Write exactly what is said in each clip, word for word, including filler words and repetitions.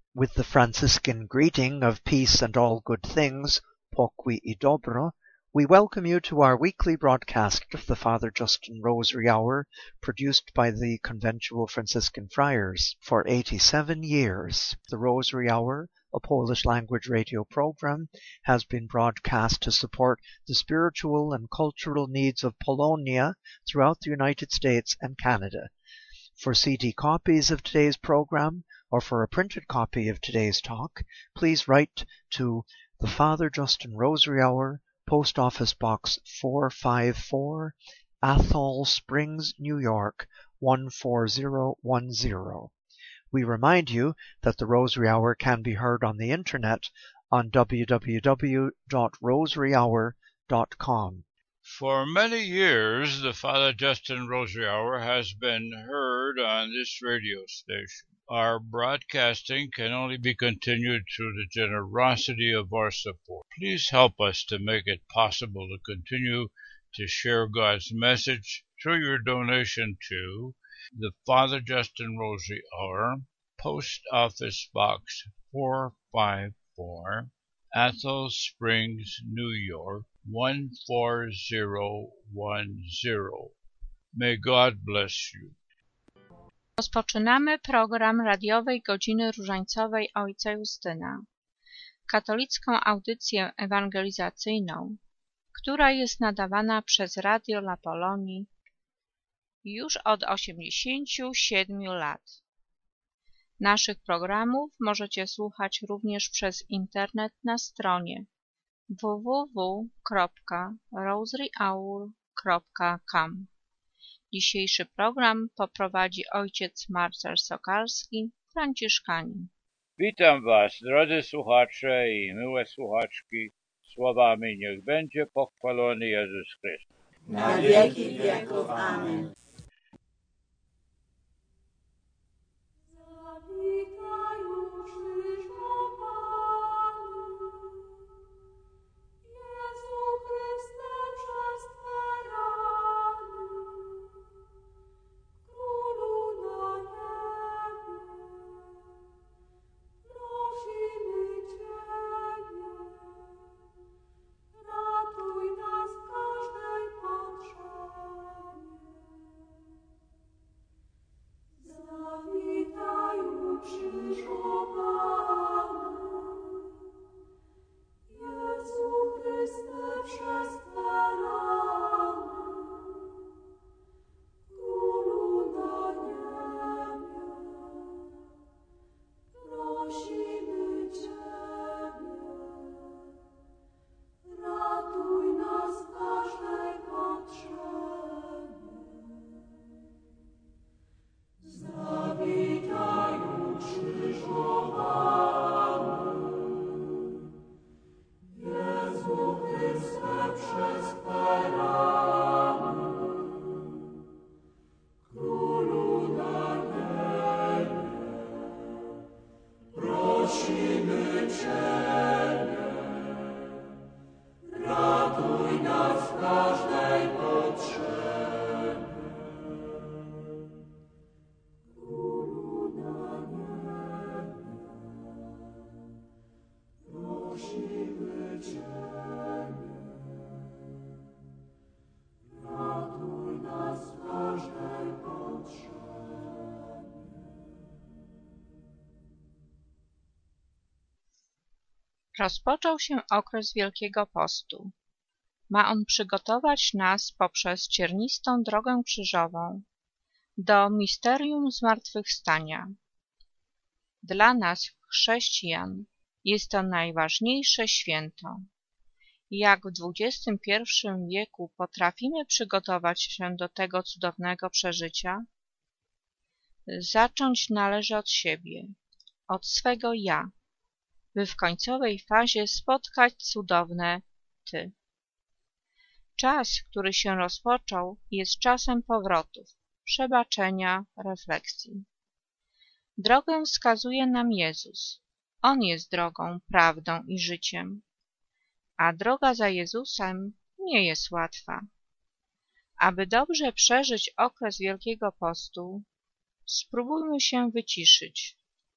With the Franciscan greeting of peace and all good things, pokój i dobro, we welcome you to our weekly broadcast of the Father Justin Rosary Hour, produced by the Conventual Franciscan Friars for eighty-seven years. The Rosary Hour, a Polish-language radio program, has been broadcast to support the spiritual and cultural needs of Polonia throughout the United States and Canada. For C D copies of today's program, or for a printed copy of today's talk, please write to the Father Justin Rosary Hour, Post Office Box four five four, Athol Springs, New York one four zero one zero. We remind you that the Rosary Hour can be heard on the internet on w w w dot rosary hour dot com. For many years, the Father Justin Rosary Hour has been heard on this radio station. Our broadcasting can only be continued through the generosity of our support. Please help us to make it possible to continue to share God's message through your donation to the Father Justin Rosary Hour, Post Office Box four five four, Athol Springs, New York one four zero one zero. May God bless you. Rozpoczynamy program radiowej Godziny Różańcowej Ojca Justyna, katolicką audycję ewangelizacyjną, która jest nadawana przez Radio La Polonii już od osiemdziesięciu siedmiu lat. Naszych programów możecie słuchać również przez internet na stronie w w w kropka rosary hour kropka com. Dzisiejszy program poprowadzi ojciec Marcel Sokalski, franciszkanin. Witam Was, drodzy słuchacze i miłe słuchaczki, słowami niech będzie pochwalony Jezus Chrystus. Na wieki wieków. Amen. Rozpoczął się okres Wielkiego Postu. Ma on przygotować nas poprzez ciernistą drogę krzyżową do misterium zmartwychwstania. Dla nas, chrześcijan, jest to najważniejsze święto. Jak w dwudziestym pierwszym wieku potrafimy przygotować się do tego cudownego przeżycia? Zacząć należy od siebie, od swego ja, by w końcowej fazie spotkać cudowne Ty. Czas, który się rozpoczął, jest czasem powrotów, przebaczenia, refleksji. Drogę wskazuje nam Jezus. On jest drogą, prawdą i życiem. A droga za Jezusem nie jest łatwa. Aby dobrze przeżyć okres Wielkiego Postu, spróbujmy się wyciszyć,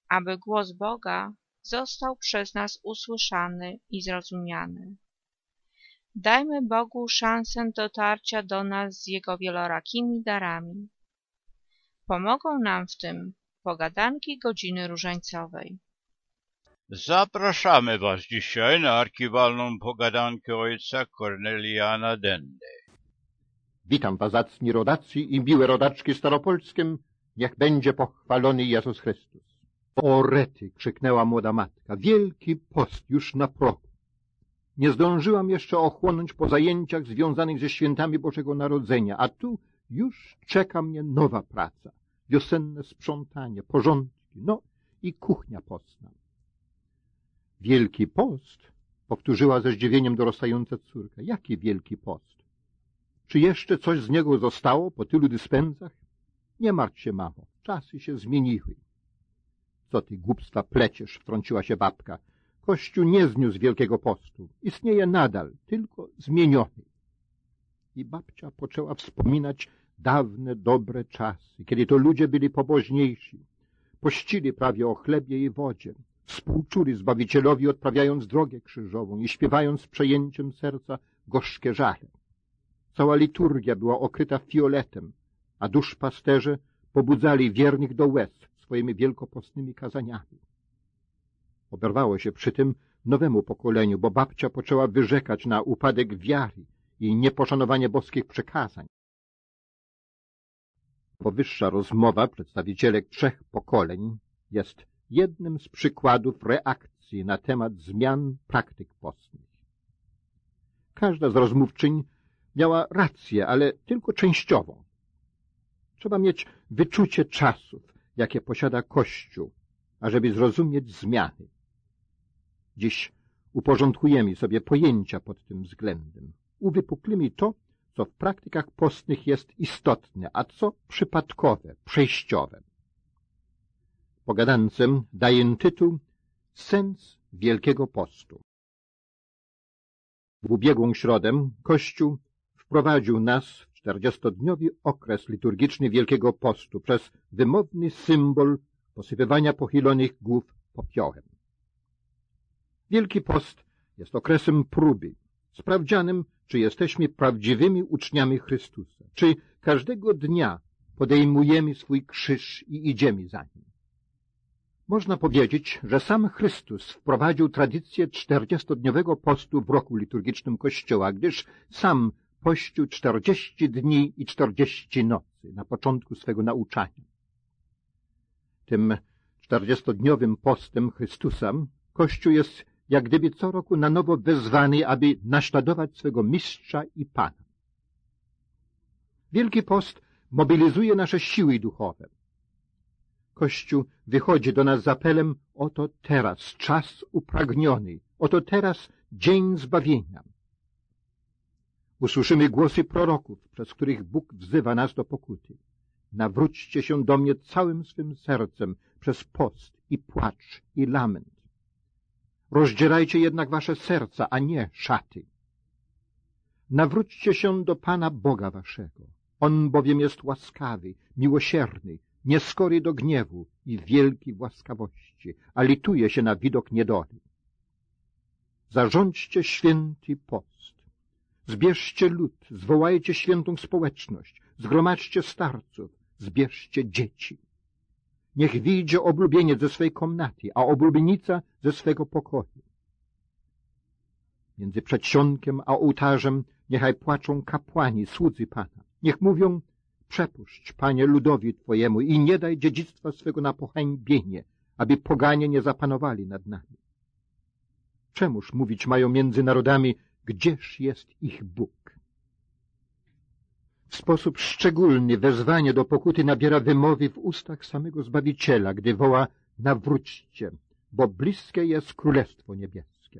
aby głos Boga został przez nas usłyszany i zrozumiany. Dajmy Bogu szansę dotarcia do nas z Jego wielorakimi darami. Pomogą nam w tym pogadanki godziny różańcowej. Zapraszamy Was dzisiaj na archiwalną pogadankę ojca Korneliana Dendy. Witam Was, zacni rodacy i miłe rodaczki staropolskim, niech będzie pochwalony Jezus Chrystus. O rety, krzyknęła młoda matka, wielki post już na progu. Nie zdążyłam jeszcze ochłonąć po zajęciach związanych ze świętami Bożego Narodzenia, a tu już czeka mnie nowa praca, wiosenne sprzątanie, porządki, no i kuchnia postna. Wielki post? Powtórzyła ze zdziwieniem dorastająca córka. Jaki wielki post? Czy jeszcze coś z niego zostało po tylu dyspensach? Nie martw się, mamo, czasy się zmieniły. Co ty głupstwa pleciesz, wtrąciła się babka. Kościół nie zniósł wielkiego postu. Istnieje nadal, tylko zmieniony. I babcia poczęła wspominać dawne, dobre czasy, kiedy to ludzie byli pobożniejsi. Pościli prawie o chlebie i wodzie. Współczuli Zbawicielowi, odprawiając drogę krzyżową i śpiewając z przejęciem serca gorzkie żale. Cała liturgia była okryta fioletem, a duszpasterze pobudzali wiernych do łez swoimi wielkopostnymi kazaniami. Oberwało się przy tym nowemu pokoleniu, bo babcia poczęła wyrzekać na upadek wiary i nieposzanowanie boskich przekazań. Powyższa rozmowa przedstawicielek trzech pokoleń jest jednym z przykładów reakcji na temat zmian praktyk postnych. Każda z rozmówczyń miała rację, ale tylko częściową. Trzeba mieć wyczucie czasów, jakie posiada Kościół, ażeby zrozumieć zmiany. Dziś uporządkujemy sobie pojęcia pod tym względem. Uwypuklimy to, co w praktykach postnych jest istotne, a co przypadkowe, przejściowe. Pogadance daję tytuł Sens Wielkiego Postu. W ubiegłą środę Kościół wprowadził nas w czterdziestodniowy okres liturgiczny Wielkiego Postu przez wymowny symbol posypywania pochylonych głów popiołem. Wielki Post jest okresem próby, sprawdzianem, czy jesteśmy prawdziwymi uczniami Chrystusa, czy każdego dnia podejmujemy swój krzyż i idziemy za nim. Można powiedzieć, że sam Chrystus wprowadził tradycję czterdziestodniowego postu w roku liturgicznym Kościoła, gdyż sam pościł czterdzieści dni i czterdzieści nocy na początku swego nauczania. Tym czterdziestodniowym postem Chrystusa Kościół jest jak gdyby co roku na nowo wezwany, aby naśladować swego mistrza i Pana. Wielki Post mobilizuje nasze siły duchowe. Kościół wychodzi do nas z apelem: oto teraz czas upragniony, oto teraz dzień zbawienia. Usłyszymy głosy proroków, przez których Bóg wzywa nas do pokuty. Nawróćcie się do mnie całym swym sercem przez post i płacz i lament. Rozdzierajcie jednak wasze serca, a nie szaty. Nawróćcie się do Pana Boga waszego. On bowiem jest łaskawy, miłosierny, nieskory do gniewu i wielki w łaskawości, a lituje się na widok niedoli. Zarządźcie święty post. Zbierzcie lud, zwołajcie świętą społeczność, zgromadźcie starców, zbierzcie dzieci. Niech wyjdzie oblubieniec ze swej komnaty, a oblubienica ze swego pokoju. Między przedsionkiem a ołtarzem niechaj płaczą kapłani, słudzy Pana. Niech mówią: przepuść, Panie, ludowi Twojemu i nie daj dziedzictwa swego na pohańbienie, aby poganie nie zapanowali nad nami. Czemuż mówić mają między narodami: gdzież jest ich Bóg? W sposób szczególny wezwanie do pokuty nabiera wymowy w ustach samego Zbawiciela, gdy woła: nawróćcie, bo bliskie jest Królestwo Niebieskie.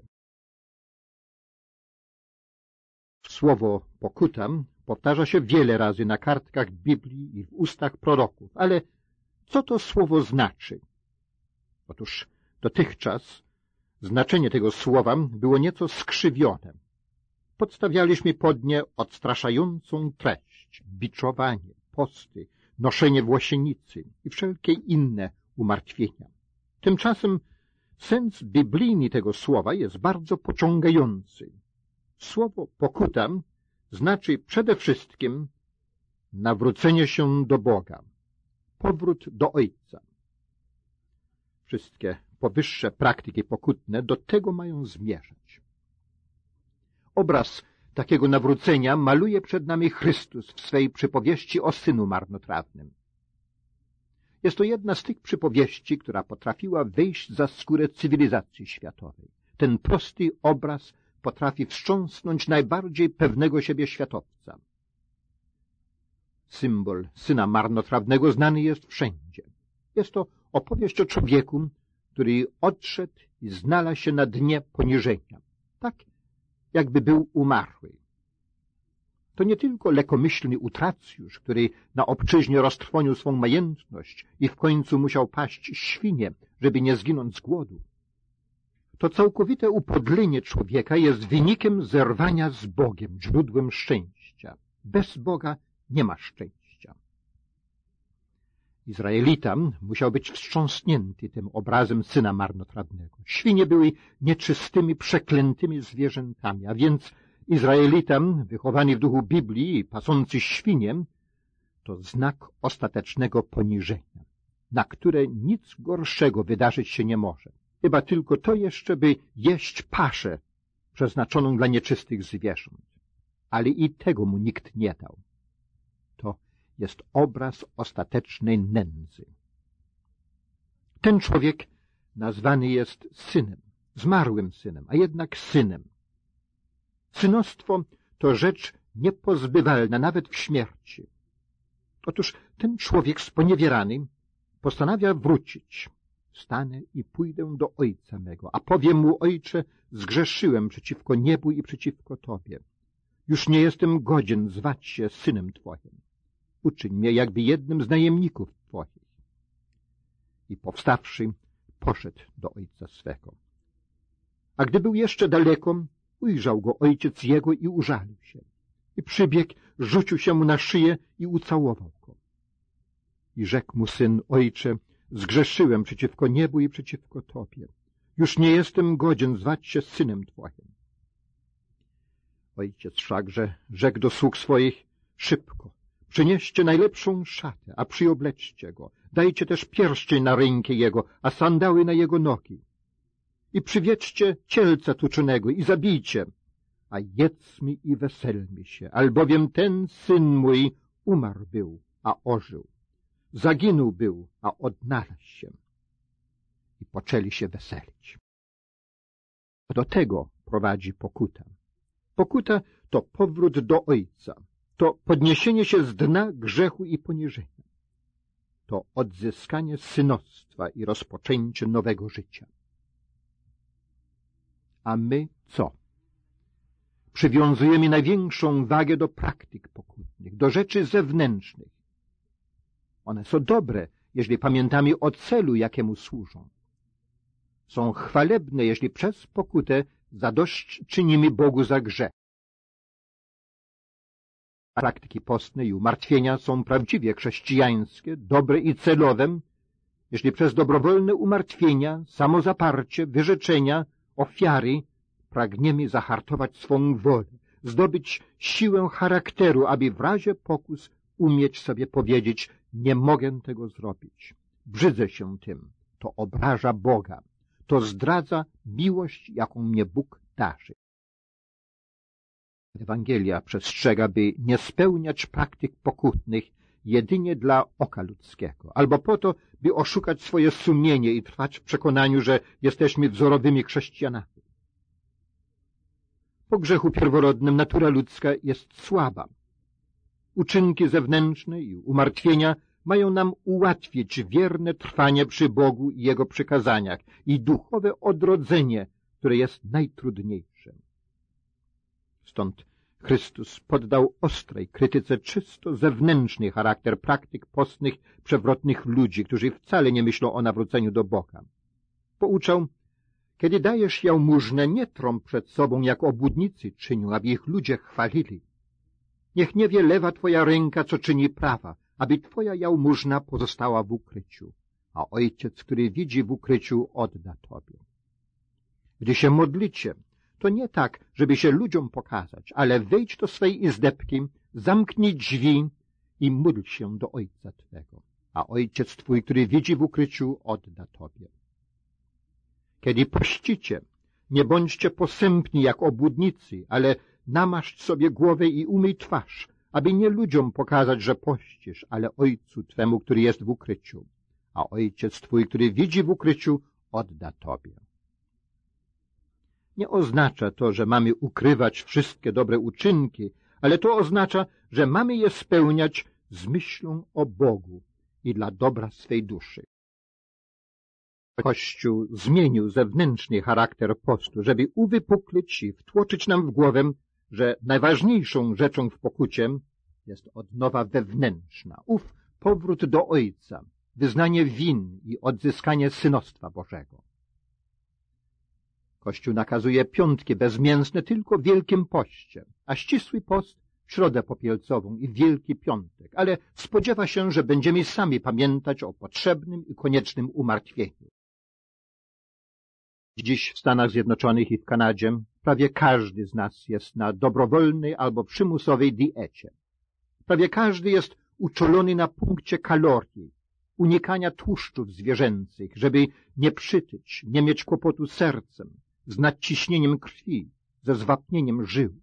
Słowo pokuta powtarza się wiele razy na kartkach Biblii i w ustach proroków, ale co to słowo znaczy? Otóż dotychczas znaczenie tego słowa było nieco skrzywione. Podstawialiśmy pod nie odstraszającą treść, biczowanie, posty, noszenie włosienicy i wszelkie inne umartwienia. Tymczasem sens biblijny tego słowa jest bardzo pociągający. Słowo pokuta znaczy przede wszystkim nawrócenie się do Boga, powrót do Ojca. Wszystkie powyższe praktyki pokutne do tego mają zmierzać. Obraz takiego nawrócenia maluje przed nami Chrystus w swej przypowieści o synu marnotrawnym. Jest to jedna z tych przypowieści, która potrafiła wejść za skórę cywilizacji światowej. Ten prosty obraz potrafi wstrząsnąć najbardziej pewnego siebie światowca. Symbol syna marnotrawnego znany jest wszędzie. Jest to opowieść o człowieku, który odszedł i znalazł się na dnie poniżenia, tak jakby był umarły. To nie tylko lekomyślny utracjusz, który na obczyźnie roztrwonił swą majętność i w końcu musiał paść świnie, żeby nie zginąć z głodu. To całkowite upodlenie człowieka jest wynikiem zerwania z Bogiem, źródłem szczęścia. Bez Boga nie ma szczęścia. Izraelita musiał być wstrząsnięty tym obrazem syna marnotrawnego. Świnie były nieczystymi, przeklętymi zwierzętami, a więc Izraelita, wychowany w duchu Biblii i pasący świniem, to znak ostatecznego poniżenia, na które nic gorszego wydarzyć się nie może. Chyba tylko to jeszcze, by jeść paszę przeznaczoną dla nieczystych zwierząt. Ale i tego mu nikt nie dał. To jest obraz ostatecznej nędzy. Ten człowiek nazwany jest synem, zmarłym synem, a jednak synem. Synostwo to rzecz niepozbywalna nawet w śmierci. Otóż ten człowiek sponiewierany postanawia wrócić. Stanę i pójdę do ojca mego, a powiem mu: Ojcze, zgrzeszyłem przeciwko niebu i przeciwko Tobie. Już nie jestem godzien zwać się synem Twoim. Uczyń mnie jakby jednym z najemników Twoich. I powstawszy, poszedł do ojca swego. A gdy był jeszcze daleko, ujrzał go ojciec jego i użalił się. I przybiegł, rzucił się mu na szyję i ucałował go. I rzekł mu syn: Ojcze, zgrzeszyłem przeciwko niebu i przeciwko Tobie. Już nie jestem godzien zwać się synem Twoim. Ojciec wszakże rzekł do sług swoich: Szybko, przynieście najlepszą szatę, a przyobleczcie go. Dajcie też pierścień na rękę jego, a sandały na jego nogi. I przywiedźcie cielca tuczonego i zabijcie, a jedzmy i weselmy się, albowiem ten syn mój umarł był, a ożył. Zaginął był, a odnalazł się. I poczęli się weselić. Do tego prowadzi pokuta. Pokuta to powrót do Ojca. To podniesienie się z dna grzechu i poniżenia. To odzyskanie synostwa i rozpoczęcie nowego życia. A my co? Przywiązujemy największą wagę do praktyk pokutnych, do rzeczy zewnętrznych. One są dobre, jeśli pamiętamy o celu, jakiemu służą. Są chwalebne, jeśli przez pokutę zadośćczynimy Bogu za grzech. Praktyki postne i umartwienia są prawdziwie chrześcijańskie, dobre i celowe, jeśli przez dobrowolne umartwienia, samozaparcie, wyrzeczenia, ofiary pragniemy zahartować swą wolę, zdobyć siłę charakteru, aby w razie pokus umieć sobie powiedzieć: nie mogę tego zrobić, brzydzę się tym, to obraża Boga, to zdradza miłość, jaką mnie Bóg darzy. Ewangelia przestrzega, by nie spełniać praktyk pokutnych jedynie dla oka ludzkiego, albo po to, by oszukać swoje sumienie i trwać w przekonaniu, że jesteśmy wzorowymi chrześcijanami. Po grzechu pierworodnym natura ludzka jest słaba. Uczynki zewnętrzne i umartwienia mają nam ułatwić wierne trwanie przy Bogu i Jego przykazaniach i duchowe odrodzenie, które jest najtrudniejsze. Stąd Chrystus poddał ostrej krytyce czysto zewnętrzny charakter praktyk postnych przewrotnych ludzi, którzy wcale nie myślą o nawróceniu do Boga. Pouczał: kiedy dajesz jałmużnę, nie trąb przed sobą, jak obłudnicy czynią, aby ich ludzie chwalili. Niech nie wie lewa twoja ręka, co czyni prawa, aby twoja jałmużna pozostała w ukryciu. a Ojciec, który widzi w ukryciu, odda tobie. Gdy się modlicie, to nie tak, żeby się ludziom pokazać, ale wejdź do swej izdebki, zamknij drzwi i módl się do Ojca twego, a Ojciec twój, który widzi w ukryciu, odda tobie. Kiedy pościcie, nie bądźcie posępni jak obłudnicy, ale namaszcz sobie głowę i umyj twarz, aby nie ludziom pokazać, że pościsz, ale Ojcu twemu, który jest w ukryciu, a Ojciec twój, który widzi w ukryciu, odda tobie. Nie oznacza to, że mamy ukrywać wszystkie dobre uczynki, ale to oznacza, że mamy je spełniać z myślą o Bogu i dla dobra swej duszy. Kościół zmienił zewnętrzny charakter postu, żeby uwypuklić i wtłoczyć nam w głowę, że najważniejszą rzeczą w pokucie jest odnowa wewnętrzna, ów powrót do Ojca, wyznanie win i odzyskanie synostwa Bożego. Kościół nakazuje piątki bezmięsne tylko w Wielkim Poście, a ścisły post w Środę Popielcową i Wielki Piątek, ale spodziewa się, że będziemy sami pamiętać o potrzebnym i koniecznym umartwieniu. Dziś w Stanach Zjednoczonych i w Kanadzie prawie każdy z nas jest na dobrowolnej albo przymusowej diecie. Prawie każdy jest uczulony na punkcie kalorii, unikania tłuszczów zwierzęcych, żeby nie przytyć, nie mieć kłopotu z sercem, z nadciśnieniem krwi, ze zwapnieniem żył.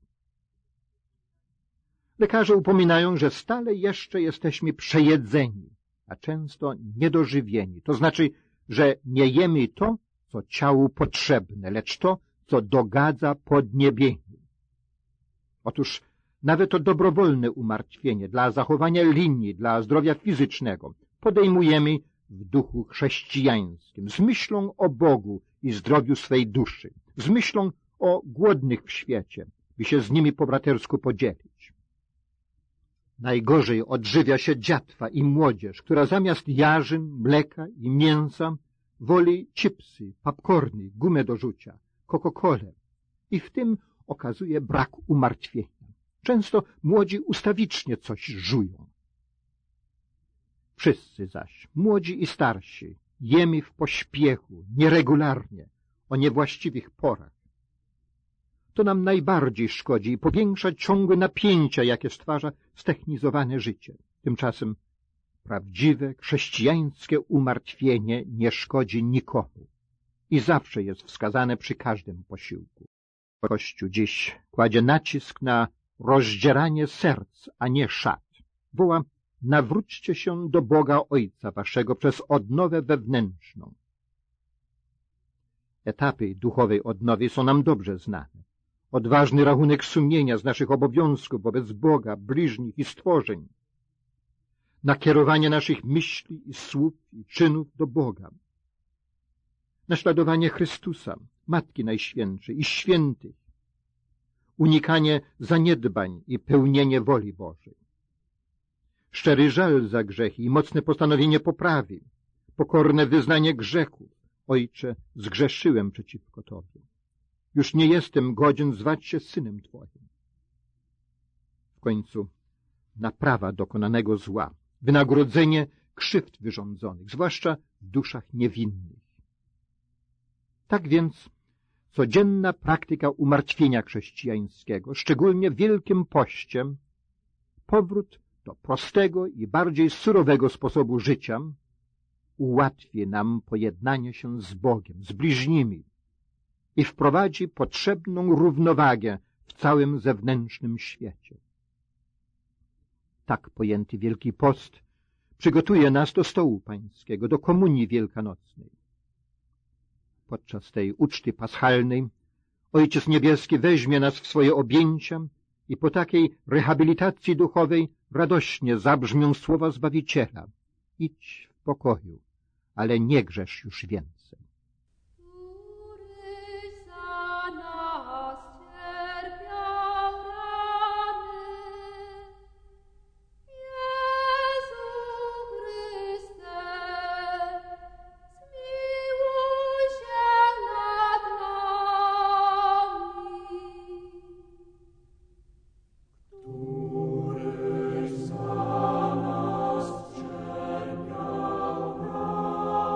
Lekarze upominają, że stale jeszcze jesteśmy przejedzeni, a często niedożywieni. To znaczy, że nie jemy to, co ciału potrzebne, lecz to, co dogadza podniebieniu. Otóż nawet to dobrowolne umartwienie dla zachowania linii, dla zdrowia fizycznego podejmujemy w duchu chrześcijańskim, z myślą o Bogu i zdrowiu swej duszy, z myślą o głodnych w świecie, by się z nimi po bratersku podzielić. Najgorzej odżywia się dziatwa i młodzież, która zamiast jarzyn, mleka i mięsa woli chipsy, popcorny, gumę do rzucia, Coca-Colę i w tym okazuje brak umartwienia. Często młodzi ustawicznie coś żują. Wszyscy zaś, młodzi i starsi, jemy w pośpiechu, nieregularnie, o niewłaściwych porach. To nam najbardziej szkodzi i powiększa ciągłe napięcia, jakie stwarza ztechnizowane życie. Tymczasem prawdziwe, chrześcijańskie umartwienie nie szkodzi nikomu i zawsze jest wskazane przy każdym posiłku. Kościół dziś kładzie nacisk na rozdzieranie serc, a nie szat. Woła: nawróćcie się do Boga Ojca waszego przez odnowę wewnętrzną. Etapy duchowej odnowy są nam dobrze znane. Odważny rachunek sumienia z naszych obowiązków wobec Boga, bliźnich i stworzeń. Nakierowanie naszych myśli i słów i czynów do Boga. Naśladowanie Chrystusa, Matki Najświętszej i świętych. Unikanie zaniedbań i pełnienie woli Bożej. Szczery żal za grzechy i mocne postanowienie poprawy. Pokorne wyznanie grzechów. Ojcze, zgrzeszyłem przeciwko Tobie. Już nie jestem godzien zwać się synem Twoim. W końcu naprawa dokonanego zła, wynagrodzenie krzywd wyrządzonych, zwłaszcza w duszach niewinnych. Tak więc codzienna praktyka umartwienia chrześcijańskiego, szczególnie w Wielkim Poście, powrót do prostego i bardziej surowego sposobu życia, ułatwi nam pojednanie się z Bogiem, z bliźnimi i wprowadzi potrzebną równowagę w całym zewnętrznym świecie. Tak pojęty Wielki Post przygotuje nas do stołu pańskiego, do komunii wielkanocnej. Podczas tej uczty paschalnej Ojciec Niebieski weźmie nas w swoje objęcia i po takiej rehabilitacji duchowej radośnie zabrzmią słowa Zbawiciela: idź w pokoju, ale nie grzesz już więcej. Który za nas cierpiał rany,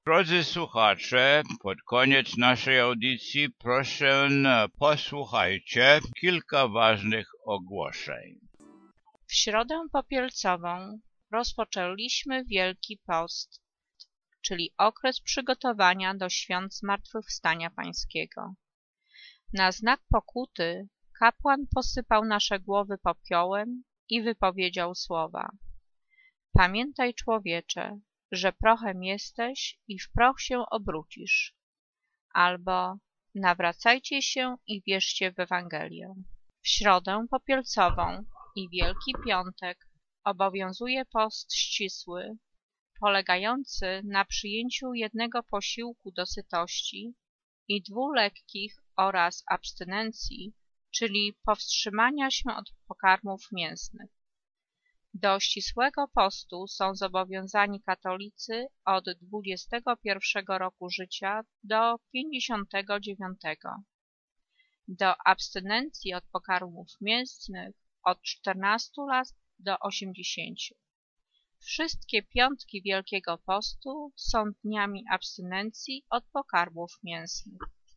Drodzy słuchacze, pod koniec naszej audycji proszę posłuchajcie kilka ważnych ogłoszeń. W środę popielcową rozpoczęliśmy Wielki Post, czyli okres przygotowania do świąt Zmartwychwstania Pańskiego. Na znak pokuty kapłan posypał nasze głowy popiołem i wypowiedział słowa: Pamiętaj, człowiecze, że prochem jesteś i w proch się obrócisz. Albo nawracajcie się i wierzcie w Ewangelię. W środę popielcową i Wielki Piątek obowiązuje post ścisły, polegający na przyjęciu jednego posiłku do sytości i dwóch lekkich oraz abstynencji, czyli powstrzymania się od pokarmów mięsnych. Do ścisłego postu są zobowiązani katolicy od dwudziestego pierwszego roku życia do pięćdziesiątego dziewiątego. Do abstynencji od pokarmów mięsnych od czternastu lat do osiemdziesięciu. Wszystkie piątki Wielkiego Postu są dniami abstynencji od pokarmów mięsnych.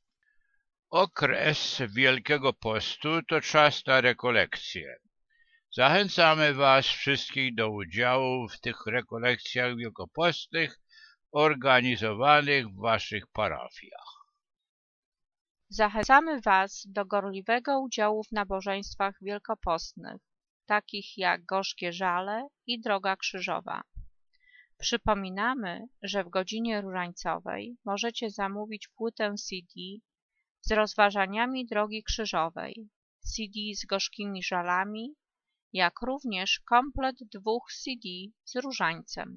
Okres Wielkiego Postu to czas na rekolekcje. Zachęcamy Was wszystkich do udziału w tych rekolekcjach wielkopostnych organizowanych w Waszych parafiach. Zachęcamy Was do gorliwego udziału w nabożeństwach wielkopostnych, takich jak Gorzkie Żale i Droga Krzyżowa. Przypominamy, że w godzinie różańcowej możecie zamówić płytę C D z rozważaniami Drogi Krzyżowej, C D z Gorzkimi Żalami, jak również komplet dwóch C D z różańcem.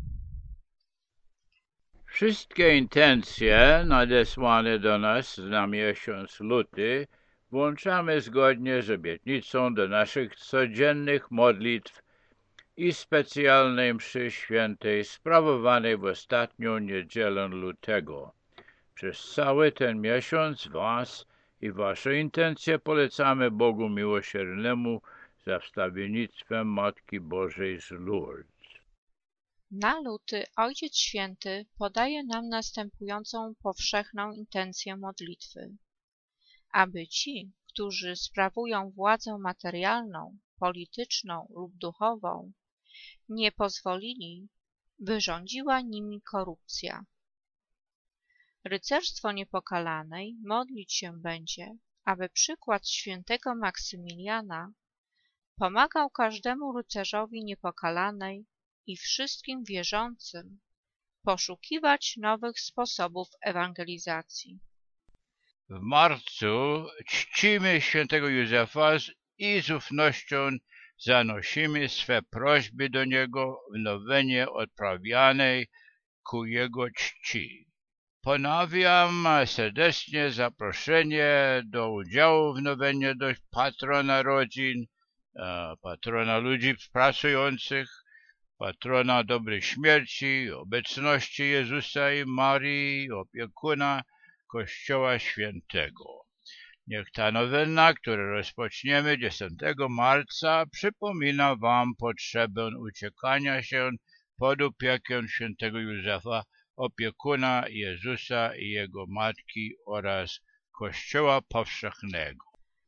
Wszystkie intencje nadesłane do nas na miesiąc luty włączamy zgodnie z obietnicą do naszych codziennych modlitw i specjalnej mszy świętej sprawowanej w ostatnią niedzielę lutego. Przez cały ten miesiąc Was i Wasze intencje polecamy Bogu Miłosiernemu za wstawiennictwem Matki Bożej z Lourdes. Na luty Ojciec Święty podaje nam następującą powszechną intencję modlitwy. Aby ci, którzy sprawują władzę materialną, polityczną lub duchową, nie pozwolili, by rządziła nimi korupcja. Rycerstwo Niepokalanej modlić się będzie, aby przykład świętego Maksymiliana pomagał każdemu rycerzowi Niepokalanej i wszystkim wierzącym poszukiwać nowych sposobów ewangelizacji. W marcu czcimy świętego Józefa i z ufnością zanosimy swe prośby do niego w nowenie odprawianej ku jego czci. Ponawiam serdecznie zaproszenie do udziału w nowenie do patrona rodzin, patrona ludzi pracujących, patrona dobrej śmierci, obecności Jezusa i Marii, opiekuna Kościoła Świętego. Niech ta nowena, którą rozpoczniemy dziesiątego marca, przypomina Wam potrzebę uciekania się pod opiekę świętego Józefa, opiekuna Jezusa i Jego Matki oraz Kościoła Powszechnego.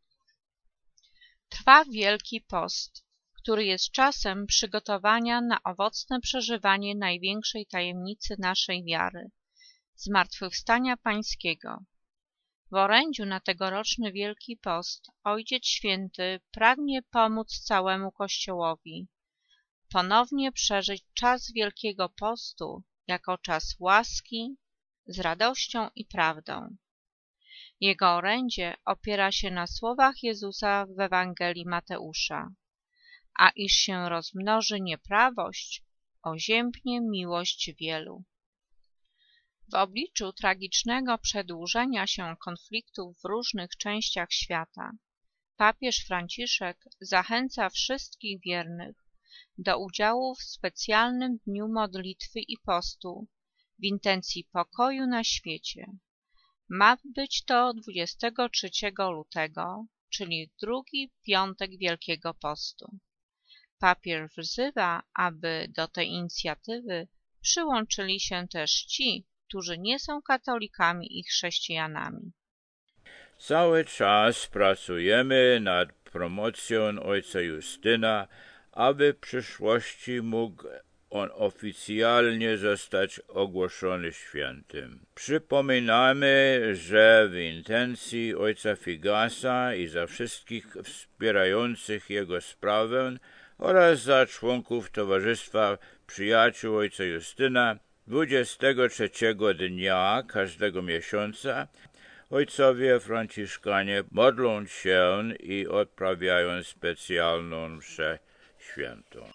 Trwa Wielki Post, który jest czasem przygotowania na owocne przeżywanie największej tajemnicy naszej wiary – Zmartwychwstania Pańskiego. W orędziu na tegoroczny Wielki Post Ojciec Święty pragnie pomóc całemu Kościołowi ponownie przeżyć czas Wielkiego Postu jako czas łaski, z radością i prawdą. Jego orędzie opiera się na słowach Jezusa w Ewangelii Mateusza: a iż się rozmnoży nieprawość, oziębnie miłość wielu. W obliczu tragicznego przedłużenia się konfliktów w różnych częściach świata, papież Franciszek zachęca wszystkich wiernych do udziału w specjalnym dniu modlitwy i postu w intencji pokoju na świecie. Ma być to dwudziestego trzeciego lutego, czyli drugi piątek Wielkiego Postu. Papież wzywa, aby do tej inicjatywy przyłączyli się też ci, którzy nie są katolikami i chrześcijanami. Cały czas pracujemy nad promocją ojca Justyna, aby w przyszłości mógł on oficjalnie zostać ogłoszony świętym. Przypominamy, że w intencji ojca Figasa i za wszystkich wspierających jego sprawę oraz za członków Towarzystwa Przyjaciół ojca Justyna dwudziestego trzeciego dnia każdego miesiąca ojcowie franciszkanie modlą się i odprawiają specjalną mszę świętą.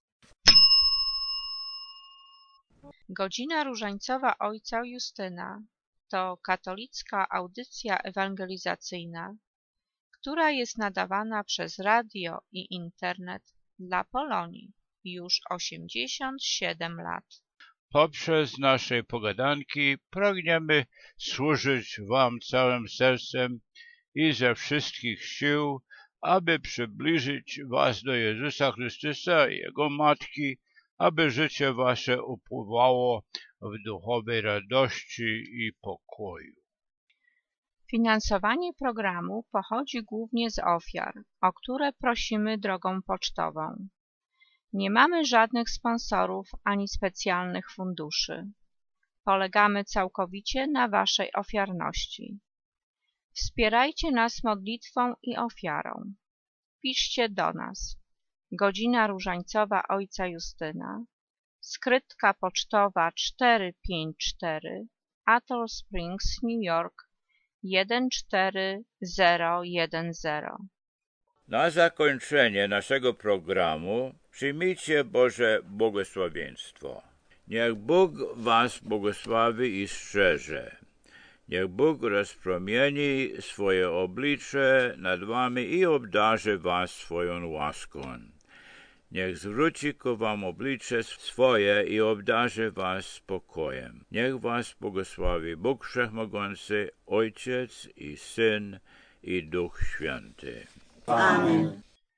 Godzina różańcowa ojca Justyna to katolicka audycja ewangelizacyjna, która jest nadawana przez radio i internet dla Polonii już osiemdziesiąt siedem lat. Poprzez nasze pogadanki pragniemy służyć wam całym sercem i ze wszystkich sił, aby przybliżyć was do Jezusa Chrystusa i Jego Matki, aby życie wasze upływało w duchowej radości i pokoju. Finansowanie programu pochodzi głównie z ofiar, o które prosimy drogą pocztową. Nie mamy żadnych sponsorów ani specjalnych funduszy. Polegamy całkowicie na waszej ofiarności. Wspierajcie nas modlitwą i ofiarą. Piszcie do nas. Godzina różańcowa ojca Justyna, skrytka pocztowa czterysta pięćdziesiąt cztery, Atoll Springs, New York jeden cztery zero jeden zero. Na zakończenie naszego programu przyjmijcie Boże błogosławieństwo. Niech Bóg was błogosławi i strzeże. Niech Bóg rozpromieni swoje oblicze nad wami i obdarzy was swoją łaską. Niech zwróci ku wam oblicze swoje i obdarzy was spokojem. Niech was błogosławi Bóg Wszechmogący, Ojciec i Syn i Duch Święty. Amen.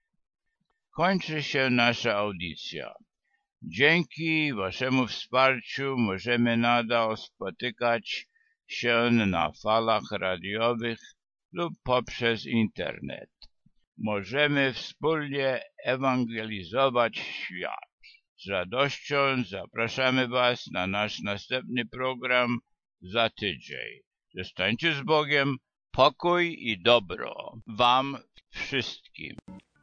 Kończy się nasza audycja. Dzięki waszemu wsparciu możemy nadal spotykać się na falach radiowych lub poprzez internet. Możemy wspólnie ewangelizować świat. Z radością zapraszamy was na nasz następny program za tydzień. Zostańcie z Bogiem, pokój i dobro wam wszystkim.